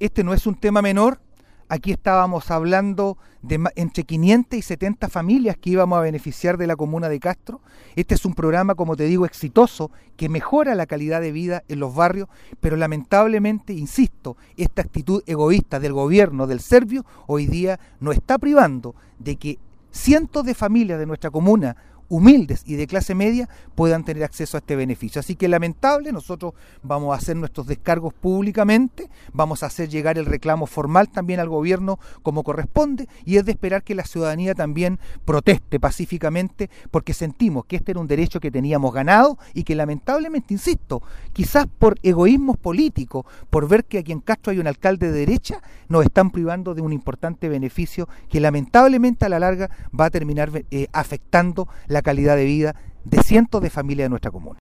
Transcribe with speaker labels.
Speaker 1: Este no es un tema menor. Aquí estábamos hablando de entre 500 y 70 familias que íbamos a beneficiar de la comuna de Castro. Este es un programa, como te digo, exitoso, que mejora la calidad de vida en los barrios, pero lamentablemente, insisto, esta actitud egoísta del gobierno del Servio hoy día nos está privando de que cientos de familias de nuestra comuna, humildes y de clase media, puedan tener acceso a este beneficio. Así que lamentable, nosotros vamos a hacer nuestros descargos públicamente, vamos a hacer llegar el reclamo formal también al gobierno como corresponde, y es de esperar que la ciudadanía también proteste pacíficamente, porque sentimos que este era un derecho que teníamos ganado y que lamentablemente, insisto, quizás por egoísmos políticos, por ver que aquí en Castro hay un alcalde de derecha, nos están privando de un importante beneficio que lamentablemente a la larga va a terminar afectando la calidad de vida de cientos de familias de nuestra comuna.